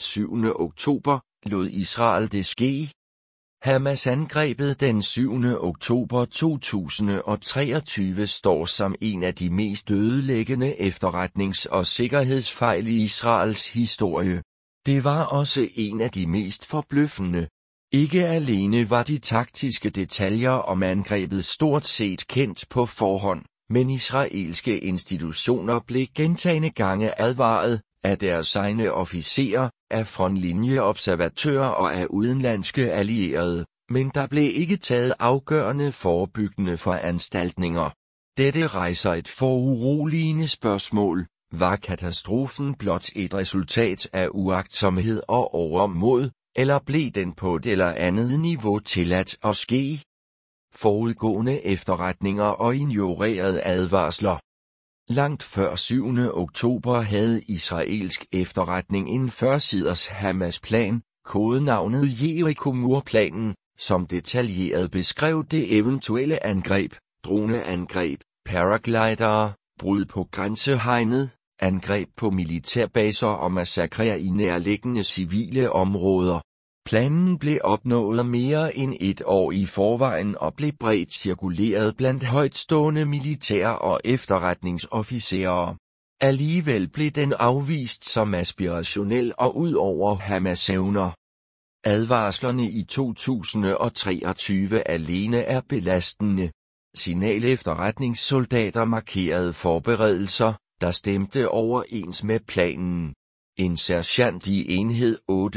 7. oktober, lod Israel det ske. Hamas-angrebet den 7. oktober 2023 står som en af de mest ødelæggende efterretnings- og sikkerhedsfejl i Israels historie. Det var også en af de mest forbløffende. Ikke alene var de taktiske detaljer om angrebet stort set kendt på forhånd, men israelske institutioner blev gentagne gange advaret af deres egne officerer, af frontlinjeobservatører og af udenlandske allierede, men der blev ikke taget afgørende forebyggende foranstaltninger. Dette rejser et foruroligende spørgsmål. Var katastrofen blot et resultat af uagtsomhed og overmod, eller blev den på et eller andet niveau tilladt at ske? Forudgående efterretninger og ignorerede advarsler. Langt før 7. oktober havde israelsk efterretning en 40-siders Hamas-plan, kodenavnet Jericho-murplanen, som detaljeret beskrev det eventuelle angreb, droneangreb, paraglidere, brud på grænsehegnet, angreb på militærbaser og massakrer i nærliggende civile områder. Planen blev opnået mere end et år i forvejen og blev bredt cirkuleret blandt højtstående militære og efterretningsofficerer. Alligevel blev den afvist som aspirationel og ud over Hamas' evner. Advarslerne i 2023 alene er belastende. Signal-efterretningssoldater markerede forberedelser, der stemte overens med planen. En sergent i enhed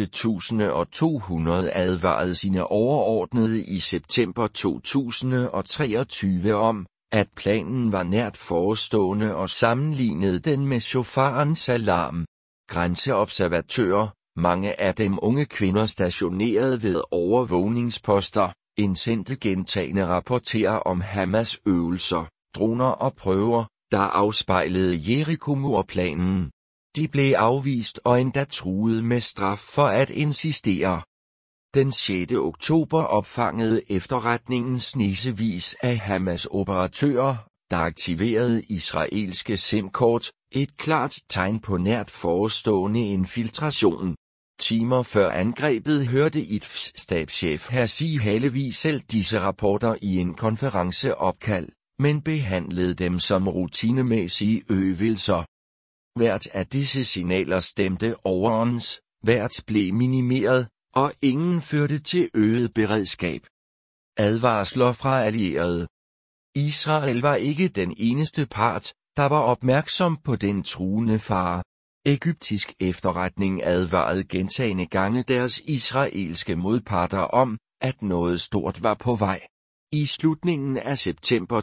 8200 advarede sine overordnede i september 2023 om, at planen var nært forestående og sammenlignede den med shofarens alarm. Grænseobservatører, mange af dem unge kvinder stationeret ved overvågningsposter, indsendte gentagne rapporterer om Hamas øvelser, droner og prøver, der afspejlede Jericho-murplanen. De blev afvist og endda truet med straf for at insistere. Den 6. oktober opfangede efterretningen snesevis af Hamas-operatører, der aktiverede israelske SIM-kort, et klart tegn på nært forestående infiltration. Timer før angrebet hørte IDF's stabschef Herzi Halevi selv disse rapporter i en konferenceopkald, men behandlede dem som rutinemæssige øvelser. Hvert af disse signaler stemte overens, hvert blev minimeret, og ingen førte til øget beredskab. Advarsler fra allierede. Israel var ikke den eneste part, der var opmærksom på den truende fare. Egyptisk efterretning advarede gentagne gange deres israelske modparter om, at noget stort var på vej. I slutningen af september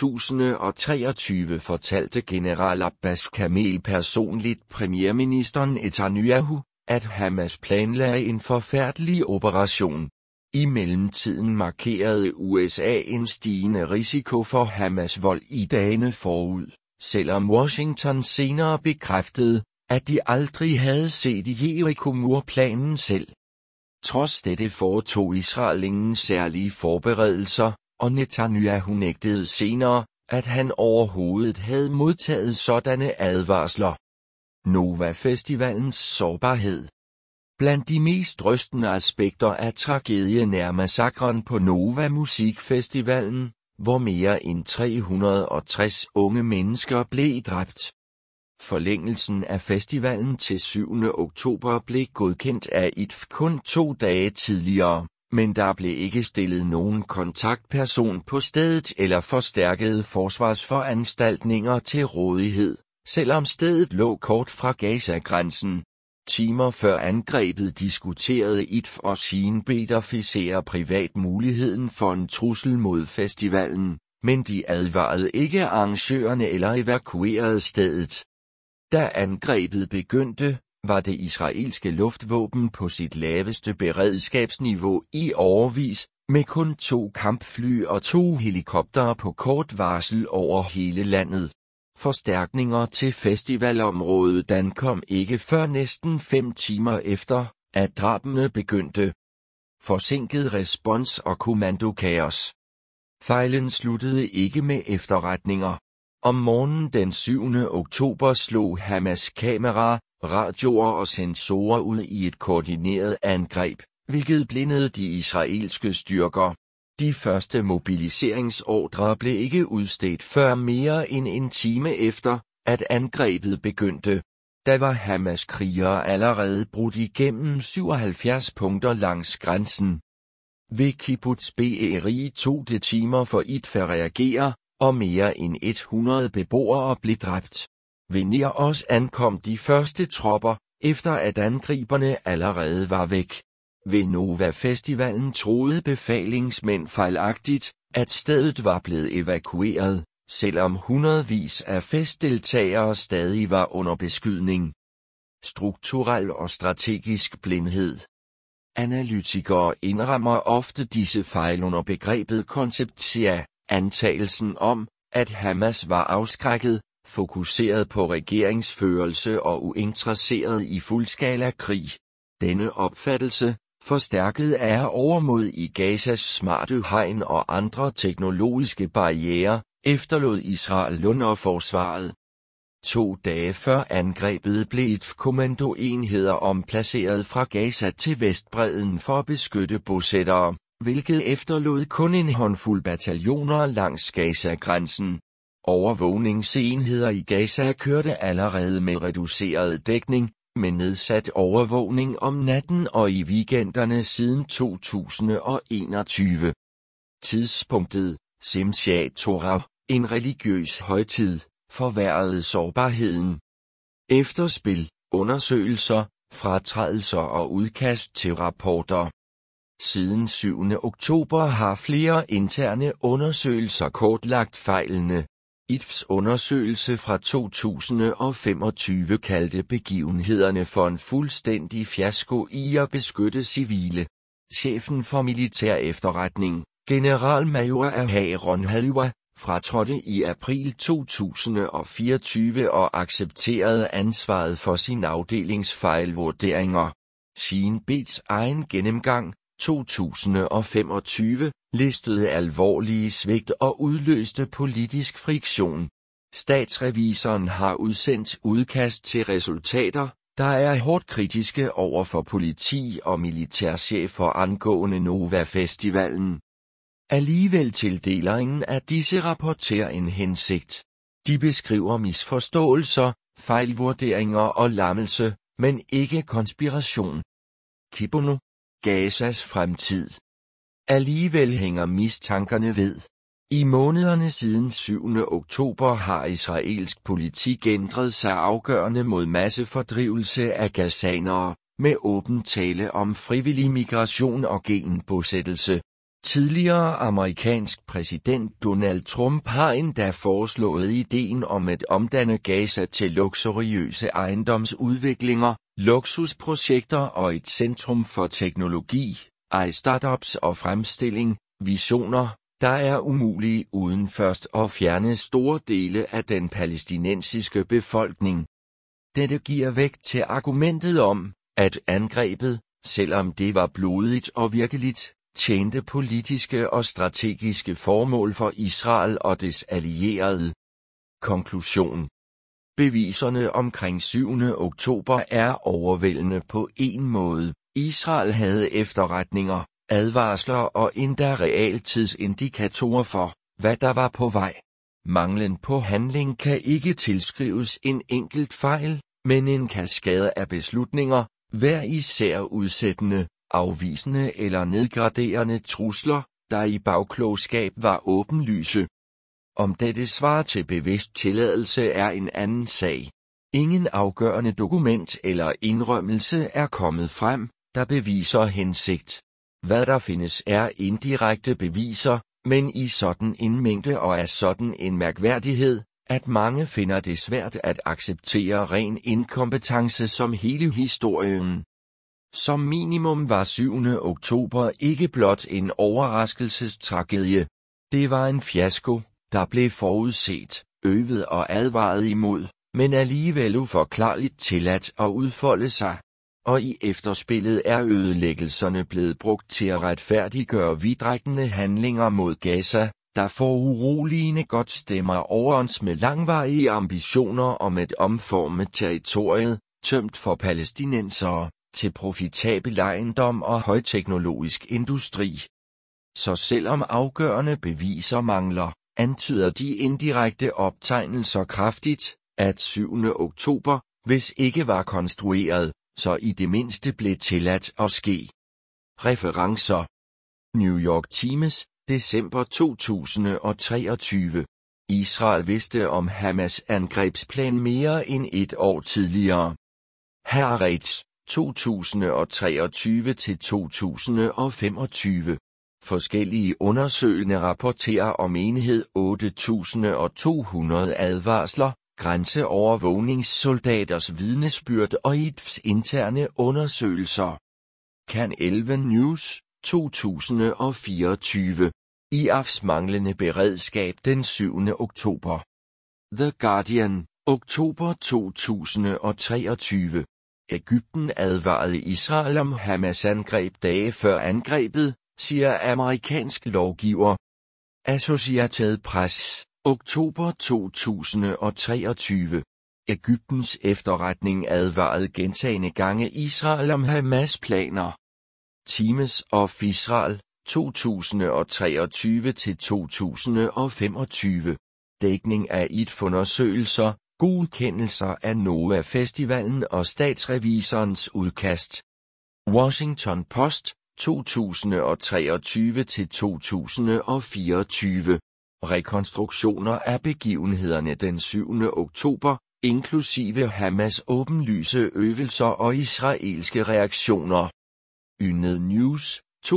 2023 fortalte general Abbas Kamel personligt premierministeren Netanyahu, at Hamas planlagde en forfærdelig operation. I mellemtiden markerede USA en stigende risiko for Hamas vold i dagene forud, selvom Washington senere bekræftede, at de aldrig havde set Jericho-murplanen selv. Trods dette foretog Israel ingen særlige forberedelser, og Netanyahu nægtede senere, at han overhovedet havde modtaget sådanne advarsler. Nova-festivalens sårbarhed. Blandt de mest rystende aspekter af tragedien er massakren på Nova Musikfestivalen, hvor mere end 360 unge mennesker blev dræbt. Forlængelsen af festivalen til 7. oktober blev godkendt af IDF kun 2 dage tidligere, men der blev ikke stillet nogen kontaktperson på stedet eller forstærkede forsvarsforanstaltninger til rådighed, selvom stedet lå kort fra Gaza-grænsen. Timer før angrebet diskuterede IDF og Shin Bet-officerer privat muligheden for en trussel mod festivalen, men de advarede ikke arrangørerne eller evakuerede stedet. Da angrebet begyndte, var det israelske luftvåben på sit laveste beredskabsniveau i årevis, med kun 2 kampfly og 2 helikoptere på kort varsel over hele landet. Forstærkninger til festivalområdet ankom ikke før næsten 5 timer efter, at drabene begyndte. Forsinket respons og kommandokaos. Fejlen sluttede ikke med efterretninger. Om morgenen den 7. oktober slog Hamas kameraer, radioer og sensorer ud i et koordineret angreb, hvilket blindede de israelske styrker. De første mobiliseringsordrer blev ikke udstedt før mere end en time efter, at angrebet begyndte. Da var Hamas krigere allerede brudt igennem 77 punkter langs grænsen. Ved Kibbutz Be'eri tog det timer for IDF at reagere, og mere end 100 beboere blev dræbt. Ved Niros ankom de første tropper, efter at angriberne allerede var væk. Ved Nova Festivalen troede befalingsmænd fejlagtigt, at stedet var blevet evakueret, selvom hundredvis af festdeltagere stadig var under beskydning. Strukturel og strategisk blindhed. Analytikere indrammer ofte disse fejl under begrebet konceptia, antagelsen om, at Hamas var afskrækket, fokuseret på regeringsførelse og uinteresseret i fuldskala krig. Denne opfattelse, forstærket af overmod i Gazas smarte hegn og andre teknologiske barrierer, efterlod Israel under forsvaret. 2 dage før angrebet blev IDF-kommandoenheder omplaceret fra Gaza til Vestbredden for at beskytte bosættere, hvilket efterlod kun en håndfuld bataljoner langs Gaza-grænsen. Overvågningsenheder i Gaza kørte allerede med reduceret dækning, med nedsat overvågning om natten og i weekenderne siden 2021. Tidspunktet, Simchat Torah, en religiøs højtid, forværrede sårbarheden. Efterspil, undersøgelser, fratrædelser og udkast til rapporter. Siden 7. oktober har flere interne undersøgelser kortlagt fejlene. IDFs undersøgelse fra 2025 kaldte begivenhederne for en fuldstændig fiasko i at beskytte civile. Chefen for militær efterretning, generalmajor Aharon Haliwa, fratrådte i april 2024 og accepterede ansvaret for sin afdelings fejlvurderinger. Shin Bets egen gennemgang, 2025, listede alvorlige svigt og udløste politisk friktion. Statsrevisoren har udsendt udkast til resultater, der er hårdt kritiske over for politi- og militærchefer angående Nova Festivalen. Alligevel tildeler ingen af disse rapporter en hensigt. De beskriver misforståelser, fejlvurderinger og lammelse, men ikke konspiration. Kibono, Gazas fremtid. Alligevel hænger mistankerne ved. I månederne siden 7. oktober har israelsk politik ændret sig afgørende mod massefordrivelse af gazanere, med åben tale om frivillig migration og genbosættelse. Tidligere amerikansk præsident Donald Trump har endda foreslået ideen om at omdanne Gaza til luksuriøse ejendomsudviklinger, luksusprojekter og et centrum for teknologi, startups og fremstilling, visioner, der er umulige uden først at fjerne store dele af den palæstinensiske befolkning. Dette giver vægt til argumentet om, at angrebet, selvom det var blodigt og virkeligt, tjente politiske og strategiske formål for Israel og dets allierede. Konklusion. Beviserne omkring 7. oktober er overvældende på en måde. Israel havde efterretninger, advarsler og endda realtidsindikatorer for, hvad der var på vej. Manglen på handling kan ikke tilskrives en enkelt fejl, men en kaskade af beslutninger, hver især udsættende, afvisende eller nedgraderende trusler, der i bagklogskab var åbenlyse. Om dette svar til bevidst tilladelse er en anden sag. Ingen afgørende dokument eller indrømmelse er kommet frem, der beviser hensigt. Hvad der findes er indirekte beviser, men i sådan en mængde og af sådan en mærkværdighed, at mange finder det svært at acceptere ren inkompetence som hele historien. Som minimum var 7. oktober ikke blot en overraskelsestragedie. Det var en fiasko, der blev forudset, øvet og advaret imod, men alligevel uforklarligt tilladt at udfolde sig. Og i efterspillet er ødelæggelserne blevet brugt til at retfærdiggøre vidtrækkende handlinger mod Gaza, der foruroligende godt stemmer overens med langvarige ambitioner om at omforme territoriet, tømt for palæstinensere, til profitabel ejendom og højteknologisk industri. Så selvom afgørende beviser mangler, antyder de indirekte optegnelser kraftigt, at 7. oktober, hvis ikke var konstrueret, så i det mindste blev tilladt at ske. Referencer: New York Times, december 2023. Israel vidste om Hamas' angrebsplan mere end et år tidligere. Haaretz, 2023-2025. Forskellige undersøgende rapporterer om enhed 8200 advarsler, grænseovervågningssoldaters vidnesbyrd og IDFs interne undersøgelser. Kan 11 News, 2024. IAFs manglende beredskab den 7. oktober. The Guardian, oktober 2023. Egypten advarede Israel om Hamas-angreb dage før angrebet, siger amerikansk lovgiver. Associated Press, oktober 2023. Egyptens efterretning advarede gentagne gange Israel om Hamas-planer. Times of Israel, 2023-2025. Dækning af IDF-undersøgelser, godkendelser af NOAH-festivalen og statsrevisorens udkast. Washington Post, 2023-2024. Rekonstruktioner af begivenhederne den 7. oktober, inklusive Hamas' åbenlyse øvelser og israelske reaktioner. Ynet News, 2024-2025.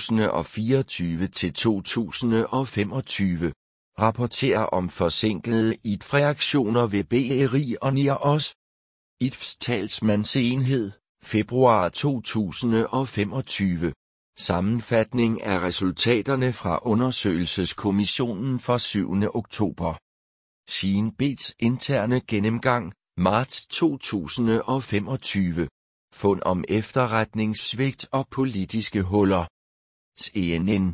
Rapporterer om forsinkede IDF-reaktioner ved BRI og NIOS. IDFs talsmandsenhed, februar 2025. Sammenfatning af resultaterne fra undersøgelseskommissionen for 7. oktober. Shin Bets interne gennemgang, marts 2025. Fund om efterretningssvigt og politiske huller. CNN,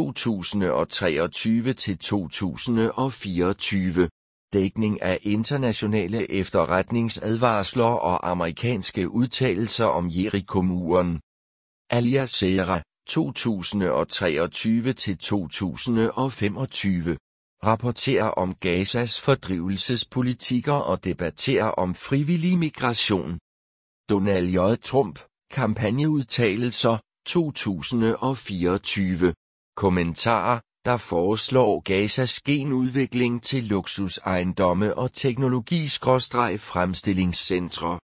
2023-2024. Dækning af internationale efterretningsadvarsler og amerikanske udtalelser om Jericho-muren. Al Jazeera, 2023-2025. Rapporterer om Gazas fordrivelsespolitikker og debatterer om frivillig migration. Donald J. Trump, kampagneudtalelser, 2024. Kommentarer, der foreslår Gazas genudvikling til luksusejendomme og teknologi-fremstillingscentre.